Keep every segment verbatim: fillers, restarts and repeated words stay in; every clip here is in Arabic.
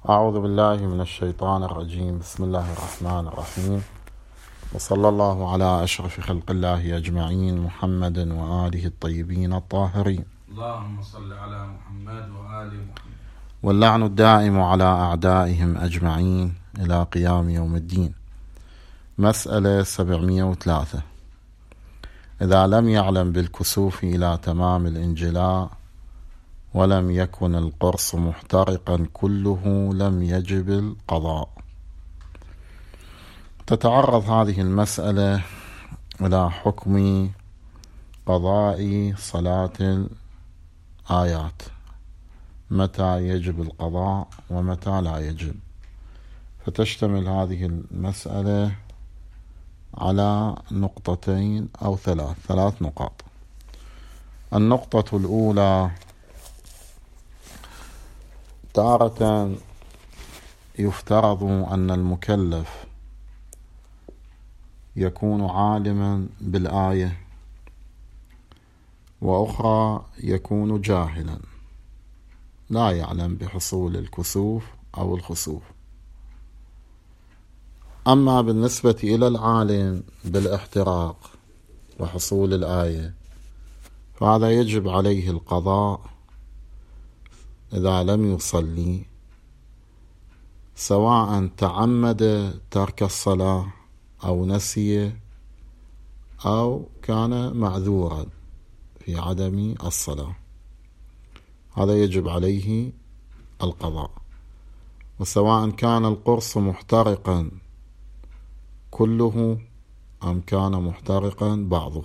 أعوذ بالله من الشيطان الرجيم. بسم الله الرحمن الرحيم، وصلى الله على أشرف خلق الله أجمعين، محمد وآله الطيبين الطاهرين. اللهم صل على محمد وآل محمد. واللعن الدائم على أعدائهم أجمعين إلى قيام يوم الدين. مسألة سبعمائة وثلاثة: إذا لم يعلم بالكسوف إلى تمام الانجلاء ولم يكن القرص محترقا كله لم يجب القضاء. تتعرض هذه المسألة إلى حكم قضاء صلاة الآيات، متى يجب القضاء ومتى لا يجب. فتشتمل هذه المسألة على نقطتين أو ثلاث ثلاث نقاط. النقطة الأولى: تارة يفترض أن المكلف يكون عالما بالآية، وأخرى يكون جاهلا لا يعلم بحصول الكسوف أو الخسوف. أما بالنسبة إلى العالم بالاحتراق وحصول الآية فهذا يجب عليه القضاء إذا لم يصلي، سواء تعمد ترك الصلاة أو نسي أو كان معذورا في عدم الصلاة، هذا يجب عليه القضاء. وسواء كان القرص محترقا كله أم كان محترقا بعضه،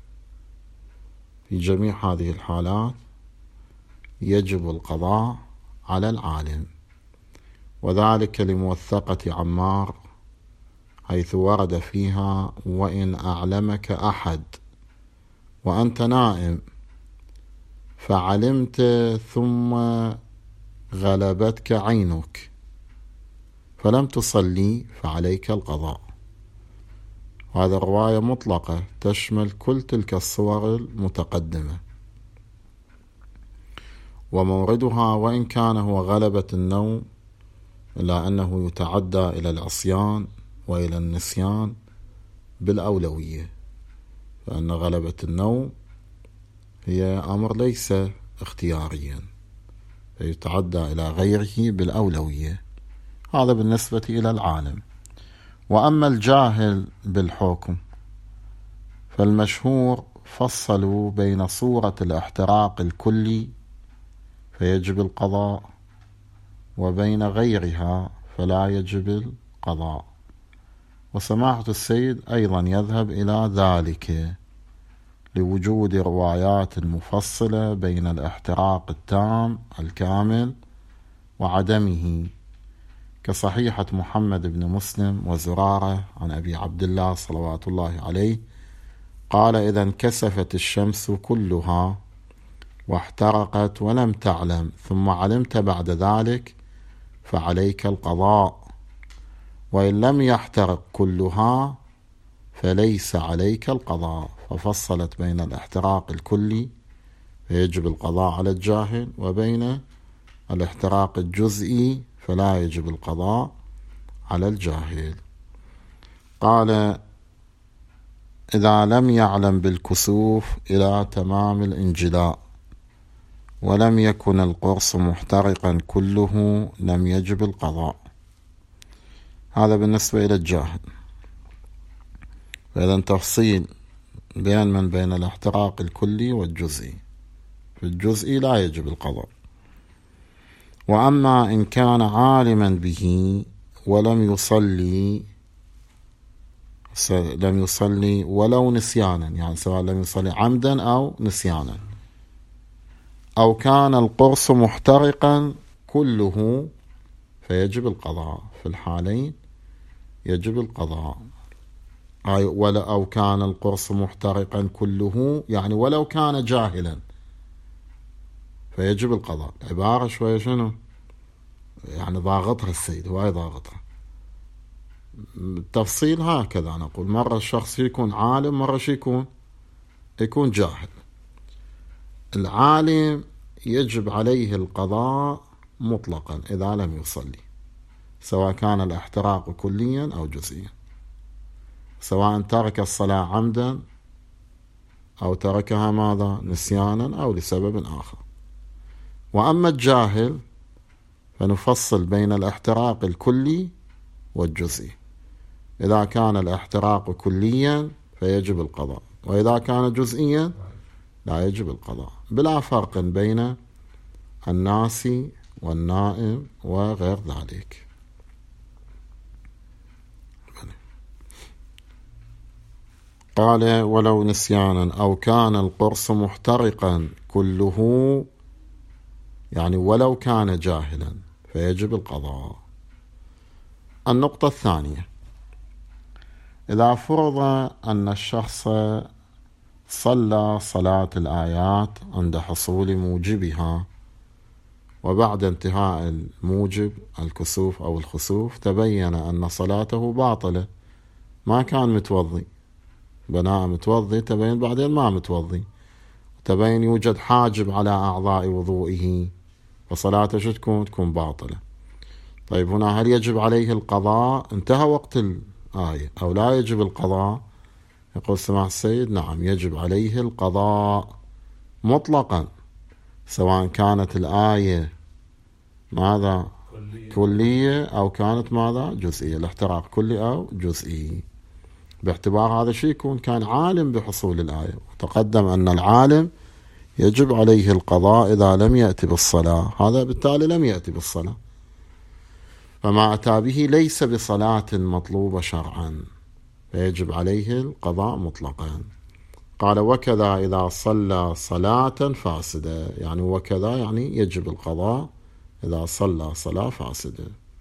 في جميع هذه الحالات يجب القضاء على العالم. وذلك لموثقة عمار حيث ورد فيها: وإن أعلمك أحد وأنت نائم فعلمت ثم غلبتك عينك فلم تصلي فعليك القضاء. هذه الرواية مطلقة تشمل كل تلك الصور المتقدمة، وموردها وإن كان هو غلبة النوم إلا أنه يتعدى إلى العصيان وإلى النسيان بالأولوية، فإن غلبة النوم هي أمر ليس اختياريا فيتعدى إلى غيره بالأولوية. هذا بالنسبة إلى العالم. وأما الجاهل بالحكم فالمشهور فصلوا بين صورة الاحتراق الكلي فيجب القضاء وبين غيرها فلا يجب القضاء. وسماحة السيد أيضا يذهب إلى ذلك لوجود روايات مفصلة بين الاحتراق التام الكامل وعدمه، كصحيحة محمد بن مسلم وزرارة عن أبي عبد الله صلوات الله عليه قال: إذا انكسفت الشمس كلها واحترقت ولم تعلم ثم علمت بعد ذلك فعليك القضاء، وإن لم يحترق كلها فليس عليك القضاء. ففصلت بين الاحتراق الكلي فيجب القضاء على الجاهل، وبين الاحتراق الجزئي فلا يجب القضاء على الجاهل. قال: إذا لم يعلم بالكسوف إلى تمام الانجلاء ولم يكن القرص محترقا كله لم يجب القضاء. هذا بالنسبة إلى الجاهل. فإذا تفصيل بين من بين الاحتراق الكلي والجزئي، في الجزئي لا يجب القضاء. وأما إن كان عالما به ولم يصلي لم يصلي ولو نسيانا، يعني سواء لم يصلي عمدا أو نسيانا، أو كان القرص محترقا كله فيجب القضاء. في الحالين يجب القضاء. أو كان القرص محترقا كله يعني ولو كان جاهلا فيجب القضاء. عبارة شوية شنو يعني ضاغطها السيد، هواي ضاغطها. التفصيل هكذا نقول: مرة الشخص يكون عالم، مرة يكون يكون جاهل. العالم يجب عليه القضاء مطلقا إذا لم يصلي، سواء كان الاحتراق كليا أو جزئيا، سواء ترك الصلاة عمدا أو تركها ماذا نسيانا أو لسبب آخر. وأما الجاهل فنفصل بين الاحتراق الكلي والجزئي. إذا كان الاحتراق كليا فيجب القضاء، وإذا كان جزئيا لا يجب القضاء، بلا فرق بين الناسي والنائم وغير ذلك. قال ولو نسيانا أو كان القرص محترقا كله، يعني ولو كان جاهلا فيجب القضاء. النقطة الثانية، إذا فرض أن الشخص صلى صلاة الآيات عند حصول موجبها، وبعد انتهاء الموجب الكسوف أو الخسوف تبين أن صلاته باطلة، ما كان متوضي، بناء متوضي تبين بعدين ما متوضي، تبين يوجد حاجب على أعضاء وضوئه، فصلاته شو تكون؟ تكون باطلة. طيب هنا هل يجب عليه القضاء؟ انتهى وقت الآية أو لا يجب القضاء؟ يقول سماحة السيد نعم يجب عليه القضاء مطلقا، سواء كانت الآية ماذا كلية, كلية أو كانت ماذا جزئية، الاحتراق كلي أو جزئي، باعتبار هذا الشيء يكون كان عالم بحصول الآية. وتقدم أن العالم يجب عليه القضاء إذا لم يأتي بالصلاة، هذا بالتالي لم يأتي بالصلاة، فما أتى به ليس بصلاة مطلوبة شرعا، فيجب عليه القضاء مطلقا. قال وكذا إذا صلى صلاة فاسدة، يعني وكذا يعني يجب القضاء إذا صلى صلاة فاسدة.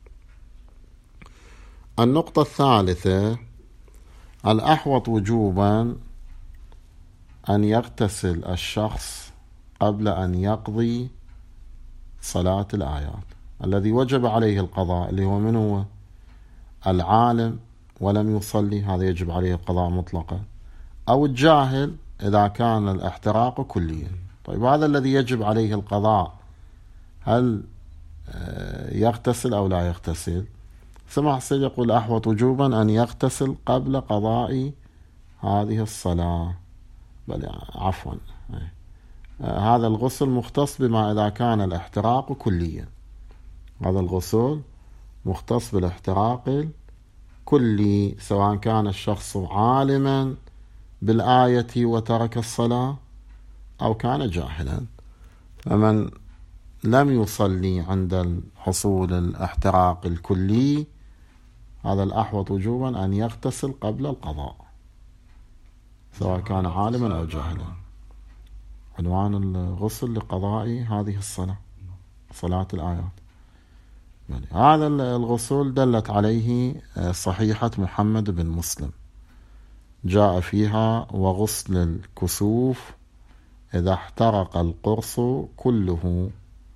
النقطة الثالثة، الأحوط وجوبا أن يغتسل الشخص قبل أن يقضي صلاة الآيات. الذي وجب عليه القضاء اللي هو من هو؟ العالم ولم يصلي، هذا يجب عليه القضاء مطلقا، أو الجاهل إذا كان الاحتراق كليا. طيب هذا الذي يجب عليه القضاء هل يغتسل أو لا يغتسل؟ سمع السيد يقول أحوط وجوبا أن يغتسل قبل قضاء هذه الصلاة، بل عفوا هذا الغسل مختص بما إذا كان الاحتراق كليا، هذا الغسل مختص بالاحتراق الكلي، سواء كان الشخص عالما بالآية وترك الصلاة أو كان جاهلا. فمن لم يصلي عند حصول الاحتراق الكلي هذا الأحوط وجوبا أن يغتسل قبل القضاء، سواء كان عالما أو جاهلا. عنوان الغسل لقضاء هذه الصلاة، صلاة الآيات. يعني هذا الغسل دلت عليه صحيحة محمد بن مسلم، جاء فيها وغسل الكسوف إذا احترق القرص كله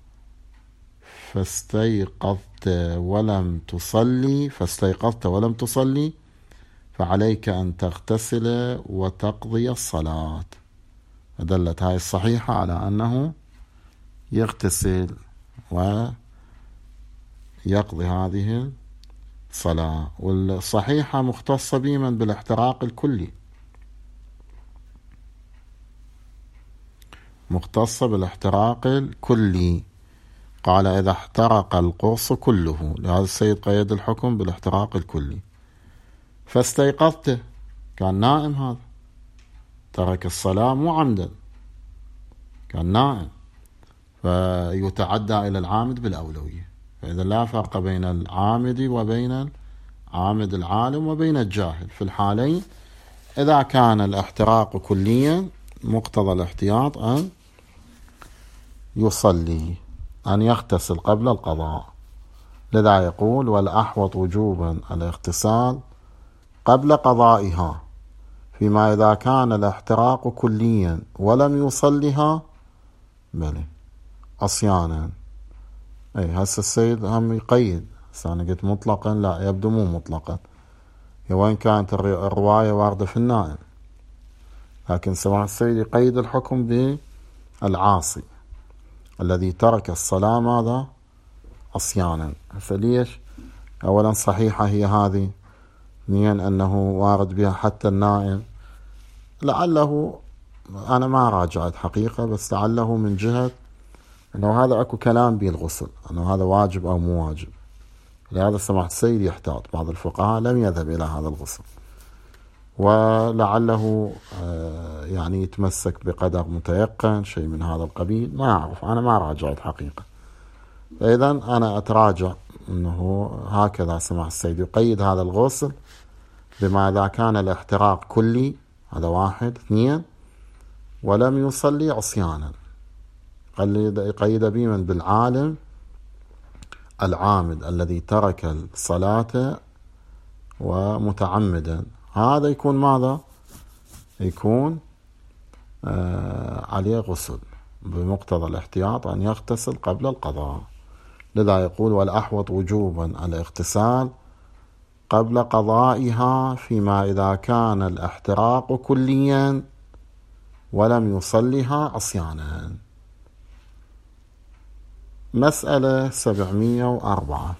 فاستيقظت ولم تصلي فاستيقظت ولم تصلي فعليك أن تغتسل وتقضي الصلاة. دلت هاي الصحيحة على أنه يغتسل ويقضي هذه الصلاة، والصحيحة مختصة بمن بالاحتراق الكلي، مختصة بالاحتراق الكلي. قال إذا احترق القرص كله، لهذا السيد قيد الحكم بالاحتراق الكلي. فاستيقظت، كان نائم، هذا ترك الصلاة مو عمدا، كان نائم، فيتعدى إلى العامد بالأولوية. فإذا لا فرق بين العامد وبين عامد العالم وبين الجاهل في الحالين. إذا كان الاحتراق كليا مقتضى الاحتياط أن يصلي، أن يغتسل قبل القضاء. لذا يقول والأحوط وجوبا الاغتسال قبل قضائها، فيما إذا كان الاحتراق كليا ولم يصلها بلي عصيانا. أي هسه السيد هم يقيد، أنا قلت مطلقا لا، يبدو مو مطلقا، وين كانت الرواية واردة في النائم، لكن سماحة السيد يقيد الحكم بالعاصي الذي ترك الصلاة ماذا عصيانا. فليش؟ أولا صحيحة هي هذه، اثنين أنه وارد بها حتى النائم، لعله أنا ما راجعت حقيقة، بس لعله من جهة أنه هذا أكو كلام به الغسل، أنه هذا واجب أو مو واجب، لهذا سماحة السيد يحتاط. بعض الفقهاء لم يذهب إلى هذا الغسل، ولعله يعني يتمسك بقدر متيقن شيء من هذا القبيل، ما أعرف، أنا ما راجعت حقيقة. فإذا أنا أتراجع أنه هكذا سماحة السيد يقيد هذا الغسل بما إذا كان الاحتراق كلي، هذا واحد. اثنين، ولم يصلي عصيانا، يقيد بمن بالعالم العامد الذي ترك الصلاة ومتعمدا، هذا يكون ماذا؟ يكون آه عليه غسل بمقتضى الاحتياط أن يغتسل قبل القضاء. لذا يقول والأحوط وجوبا الاغتسال قبل قضائها فيما إذا كان الاحتراق كليا ولم يصلها عصيانا. مسألة سبعمائة وأربعة،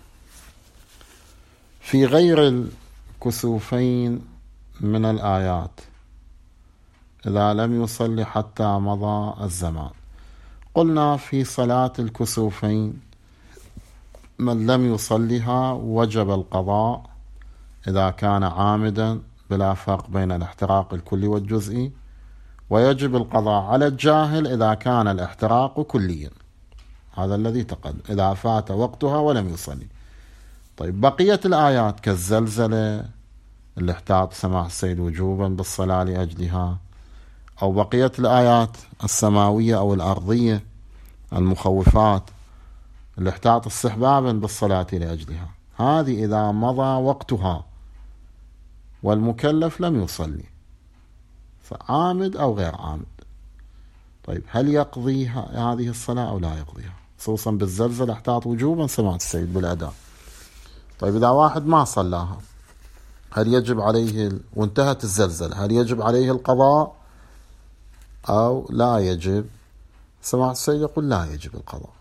في غير الكسوفين من الآيات إذا لم يصلي حتى مضى الزمان. قلنا في صلاة الكسوفين من لم يصلها وجب القضاء إذا كان عامدا بلا فرق بين الاحتراق الكلي والجزئي، ويجب القضاء على الجاهل إذا كان الاحتراق كليا، هذا الذي تقدم، إذا فات وقتها ولم يصلي. طيب بقية الآيات كالزلزلة اللي احتاط سماح السيد وجوبا بالصلاة لأجلها، أو بقية الآيات السماوية أو الأرضية المخوفات اللي احتاط استحبابا بالصلاة لأجلها، هذه إذا مضى وقتها والمكلف لم يصلي، فعامد أو غير عامد، طيب هل يقضي هذه الصلاة أو لا يقضيها؟ خصوصا بالزلزل احتاط وجوبا سماحة السيد بالأداء. طيب إذا واحد ما صلاها هل يجب عليه ال... وانتهت الزلزل هل يجب عليه القضاء أو لا يجب؟ سماحة السيد يقول لا يجب القضاء،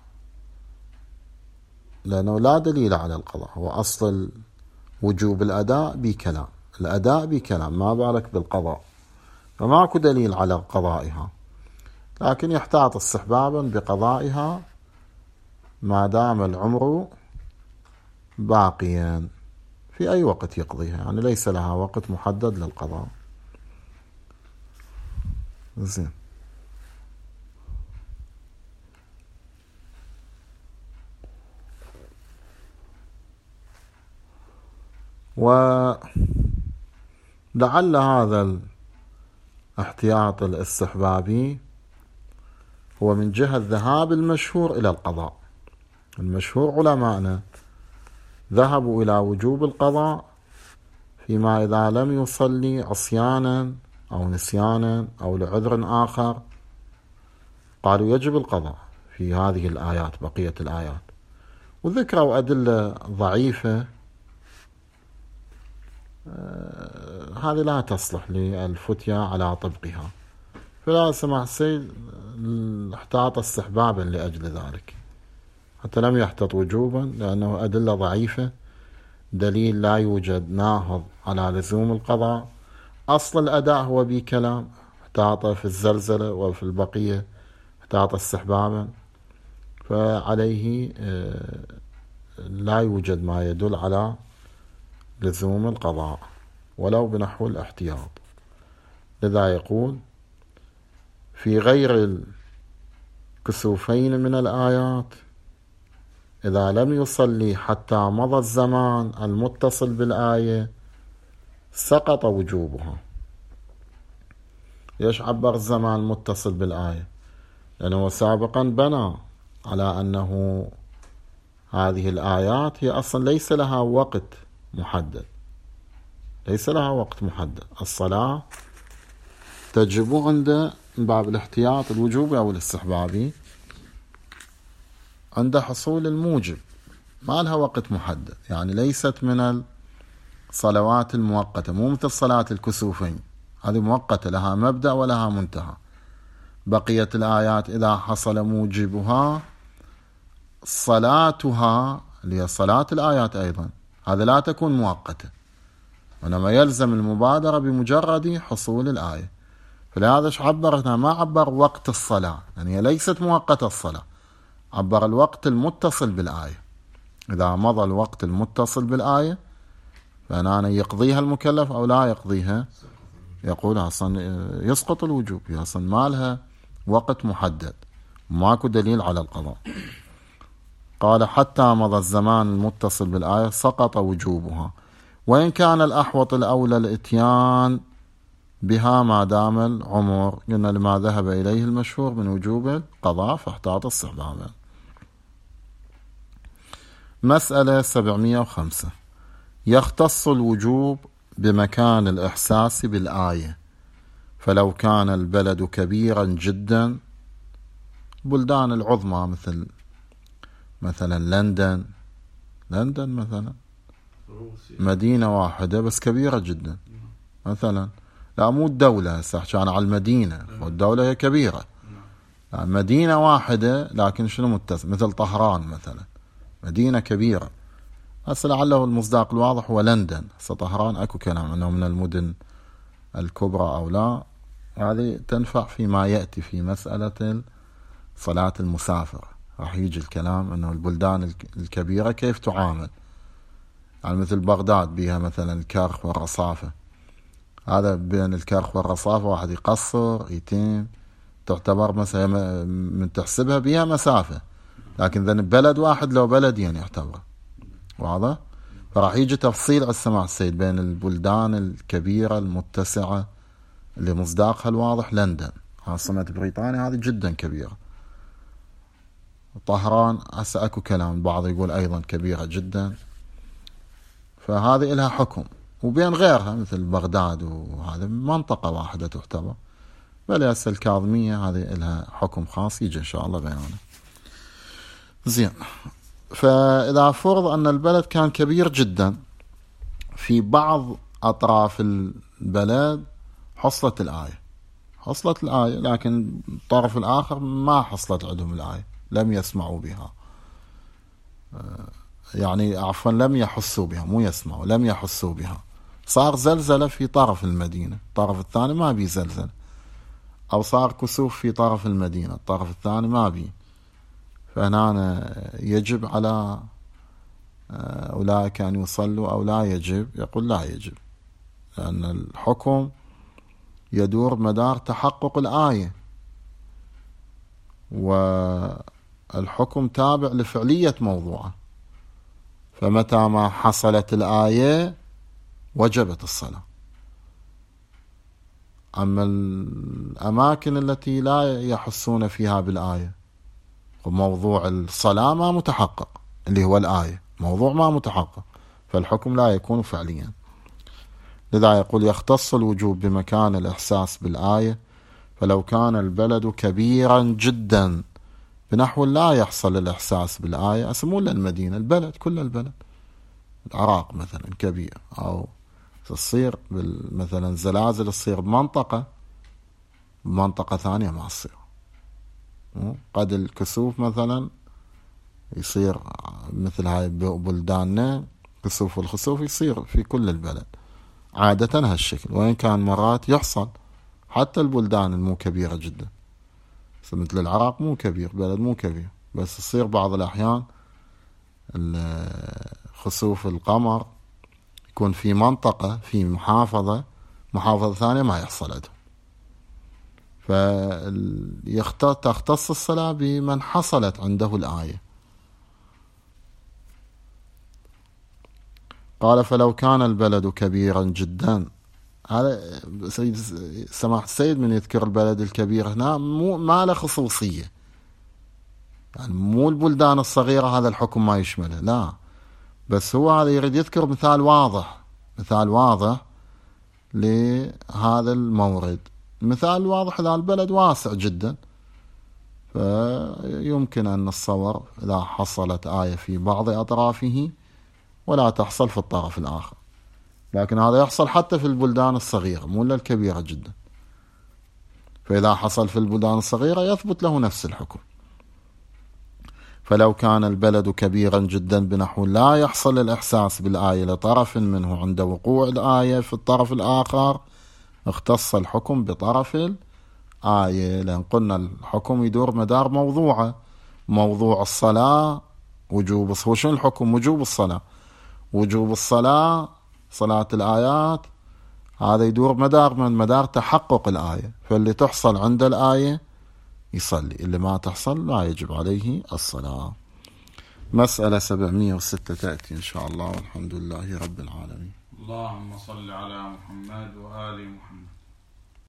لأنه لا دليل على القضاء، هو أصل وجوب الأداء بكلام، الأداء بكلام، ما بالك بالقضاء، فماكو دليل على قضائها، لكن يحتاط استحبابا بقضائها ما دام العمر باقيا، في أي وقت يقضيها، يعني ليس لها وقت محدد للقضاء. زين. ولعل هذا الاحتياط الاستحبابي هو من جهة ذهاب المشهور إلى القضاء. المشهور علماءنا ذهبوا إلى وجوب القضاء فيما إذا لم يصلي عصيانا أو نسيانا أو لعذر آخر، قالوا يجب القضاء في هذه الآيات بقية الآيات، وذكروا أدلة ضعيفة آه هذه لا تصلح للفتية على طبقها، فلا سمح السيد احتاط استحبابا لأجل ذلك، حتى لم يحتط وجوبا لأنه أدلة ضعيفة، دليل لا يوجد ناهض على لزوم القضاء، أصل الأداء هو بكلام، احتاط في الزلزلة وفي البقية احتاط استحبابا، فعليه لا يوجد ما يدل على لزوم القضاء ولو بنحو الاحتياط. لذا يقول في غير الكسوفين من الآيات إذا لم يصلي حتى مضى الزمان المتصل بالآية سقط وجوبها. ليش عبر الزمان المتصل بالآية؟ لأنه سابقا بنى على أنه هذه الآيات هي أصلا ليس لها وقت محدد، ليس لها وقت محدد، الصلاة تجب عند باب الاحتياط الوجوبي أو الاستحبابي عند حصول الموجب، ما لها وقت محدد، يعني ليست من الصلوات المؤقتة، مو مثل صلاة الكسوفين هذه مؤقتة لها مبدأ ولها منتهى. بقية الآيات إذا حصل موجبها صلاتها اللي هي صلاة الآيات أيضا هذا لا تكون مؤقتة، وإنما يلزم المبادرة بمجرد حصول الآية. فلهذا ايش عبر هنا؟ ما عبر وقت الصلاة، يعني هي ليست مؤقتة الصلاة، عبر الوقت المتصل بالآية. إذا مضى الوقت المتصل بالآية فأنا يقضيها المكلف أو لا يقضيها؟ يقول أصلا يسقط الوجوب، أصلا ما لها وقت محدد، ماكو دليل على القضاء. قال حتى مضى الزمان المتصل بالآية سقط وجوبها، وإن كان الأحوط الأولى الإتيان بها ما دام العمر، قلنا لما ذهب إليه المشهور من وجوب القضاء فاحتاط استحبابا. مسألة سبعمائة وخمسة. يختص الوجوب بمكان الإحساس بالآية، فلو كان البلد كبيرا جدا، بلدان العظمى مثل مثلا لندن لندن مثلا مدينة واحدة بس كبيرة جدا مثلا، لا مو الدولة، هسه كان على المدينة، والدولة هي كبيرة، يعني مدينة واحدة لكن شنو متصل، مثل طهران مثلا مدينة كبيرة. هسه لعله المصداق الواضح هو لندن، هسه طهران اكو كلام انه من المدن الكبرى او لا، هذه تنفع فيما يأتي في مسألة صلاة المسافر، راح يجي الكلام انه البلدان الكبيرة كيف تعامل، يعني مثل بغداد بها مثلا الكرخ والرصافة، هذا بين الكرخ والرصافة واحد يقصر يتم تعتبر مثلا من تحسبها بها مسافة، لكن ذن بلد واحد لو بلدين يعتبر، واضح؟ فراح يجي تفصيل على السماع السيد بين البلدان الكبيرة المتسعة اللي مصداقها الواضح لندن عاصمة بريطانيا، هذه جدا كبيرة. طهران هسه اكو كلام، البعض يقول ايضا كبيرة جدا، فهذه لها حكم. وبين غيرها مثل بغداد وهذا منطقة واحدة تعتبر، بل هسه الكاظمية هذه لها حكم خاص يجي ان شاء الله بيانه. زين، فإذا فرض أن البلد كان كبير جدا، في بعض أطراف البلد حصلت الآية حصلت الآية لكن الطرف الآخر ما حصلت عندهم الآية، لم يسمعوا بها، يعني عفوا لم يحسوا بها، مو يسمعوا، لم يحسوا بها. صار زلزلة في طرف المدينة، الطرف الثاني ما بي زلزلة، أو صار كسوف في طرف المدينة، الطرف الثاني ما بي، فهنا يجب على أولئك أن يصلوا أو لا يجب؟ يقول لا يجب، لأن الحكم يدور مدار تحقق الآية، والحكم تابع لفعلية موضوعه، فمتى ما حصلت الآية وجبت الصلاة. أما الأماكن التي لا يحسون فيها بالآية، وموضوع الصلاة ما متحقق اللي هو الآية، موضوع ما متحقق، فالحكم لا يكون فعليا. لذا يقول يختص الوجوب بمكان الإحساس بالآية، فلو كان البلد كبيرا جدا بنحو لا يحصل الإحساس بالآية، أسمون للمدينة البلد، كل البلد، العراق مثلا كبير، أو تصير مثلا زلازل تصير بمنطقة بمنطقة ثانية ما تصير. قد الكسوف مثلا يصير مثل هاي بلداننا، كسوف والخسوف يصير في كل البلد عادة هالشكل، وإن كان مرات يحصل حتى البلدان المو كبيرة جدا، مثل العراق مو كبير، بلد مو كبير، بس يصير بعض الأحيان خسوف القمر يكون في منطقة في محافظة محافظة ثانية ما يحصل عندهم، فتختص الصلاة بمن حصلت عنده الآية. قال فلو كان البلد كبيرا جدا، هذا سيد سماحة السيد من يذكر البلد الكبير هنا مو ما له خصوصية، يعني مو البلدان الصغيرة هذا الحكم ما يشمله، لا، بس هو هذا يريد يذكر مثال واضح مثال واضح لهذا المورد. مثال واضح إذا البلد واسع جدا، فيمكن أن نتصور إذا حصلت آية في بعض أطرافه ولا تحصل في الطرف الآخر، لكن هذا يحصل حتى في البلدان الصغيرة مو إلا الكبيرة جدا، فإذا حصل في البلدان الصغيرة يثبت له نفس الحكم. فلو كان البلد كبيرا جدا بنحو لا يحصل الإحساس بالآية لطرف منه عند وقوع الآية في الطرف الآخر، اختص الحكم بطرف الآية، لأن قلنا الحكم يدور مدار موضوعه. موضوع الصلاة وجوب، هو شنو الحكم؟ وجوب الصلاة، وجوب الصلاة صلاة الآيات، هذا يدور مدار من مدار تحقق الآية، فاللي تحصل عند الآية يصلي، اللي ما تحصل لا يجب عليه الصلاة. مسألة سبعمائة وستة تأتي إن شاء الله، والحمد لله رب العالمين. اللهم صل على محمد وآل محمد.